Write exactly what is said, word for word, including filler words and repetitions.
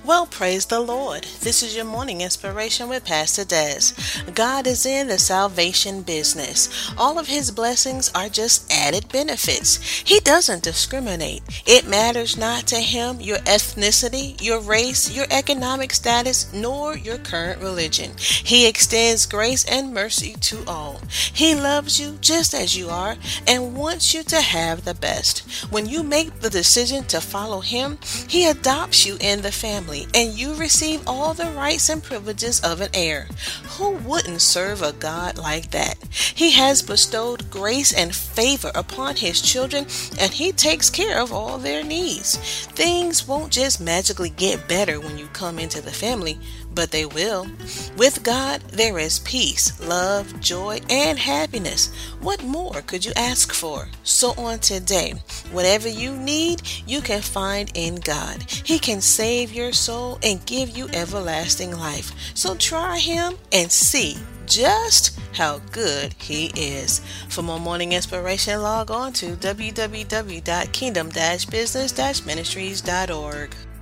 Well, praise the Lord. This is your morning inspiration with Pastor Des. God is in the salvation business. All of his blessings are just added benefits. He doesn't discriminate. It matters not to him your ethnicity, your race, your economic status, nor your current religion. He extends grace and mercy to all. He loves you just as you are and wants you to have the best. When you make the decision to follow him, he adopts you in the family and you receive all the rights and privileges of an heir. Who wouldn't serve a God like that? He has bestowed grace and favor upon his children, and he takes care of all their needs. Things won't just magically get better when you come into the family, but they will. With God, there is peace, love, joy, and happiness. What more could you ask for? So on today, whatever you need, you can find in God. He can save your soul and give you everlasting life. So try him and see just how good he is. For more morning inspiration, log on to w w w dot kingdom dash business dash ministries dot org.